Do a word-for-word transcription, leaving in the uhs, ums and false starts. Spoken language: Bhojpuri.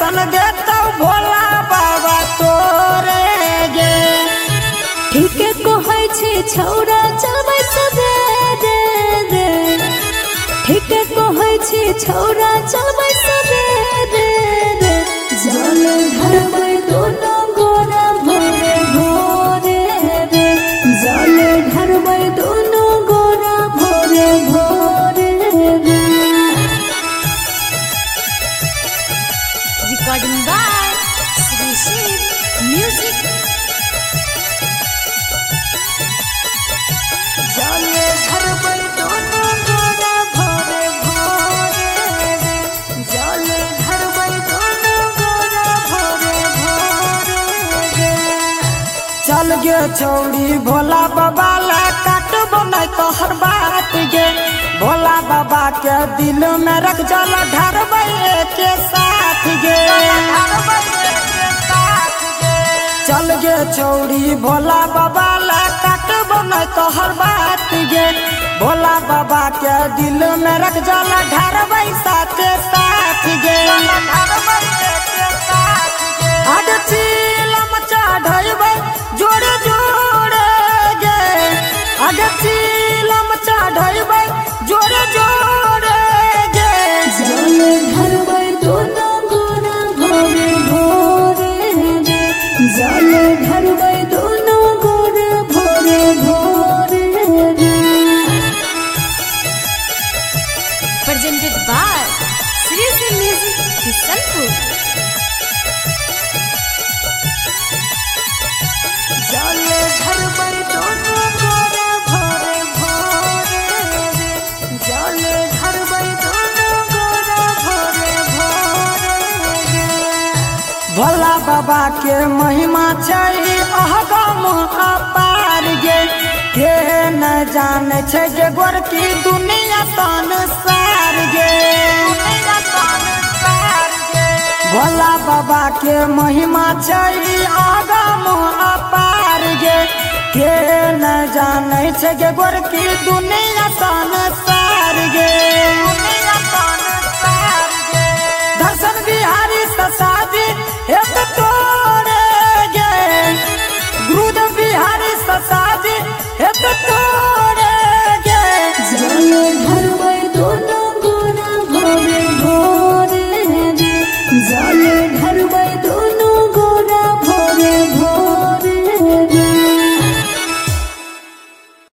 दर्शन देता भोला बाबा तोरे गे। ठीक कहै छी छौरा चलबै सबेरे रे, ठीक कहै छी छौरा चलबै सबेरे रे। जल ढरबै दोनो गोरा भोरे भोरे रे, जल ढरबै दोनो गोरा भोरे भोरे रे। Recording by Sri Shiv Music. जल ढरबै दोनो गोरा भोरे भोरे रे, जल ढरबै दोनो गोरा भोरे भोरे रे। चल गे छौड़ी भोला बाबा ला काटबो नहीं तोहर बात गे। भोला बाबा के दिल में रख जल ढरबै के साथ गे। चल गे छौड़ी भोला बाबा ला काटबो नहीं तोहर बात गे। भोला बाबा के दिल में रख जल ढरबै साथे साथ गे। आगे चीलम चढ़ैबै जोड़े जोड़े गे, आगे चीलम चढ़ैबै जोड़े जोड़े गे। जल ढरबै दोनो गोरा भोरे भोरे रे, जल ढरबै दोनो गोरा भोरे भोरे रे। Presented by Sri Shiv Music Kisanpur. जल ढरबै दोनो गोरा भोरे भोरे रे, जल ढरबै दोनो गोरा भोरे भोरे रे। भोला बाबा के महिमा छै अहगम अपार गे। के न जाने छै गे गोरकी दुनिया संसार गे। भोला बाबा के महिमा छै अहगम अपार गे। के न जाने छै गे गोरकी दुनिया संसार गे। दर्शन बिहारी ससाजी एक तोरे गे, गुरुदेव बिहारी ससाजी एक तोरे गे। जल ढरबै दोनो गोरा भोरे भोरे रे, जल ढरबै दोनो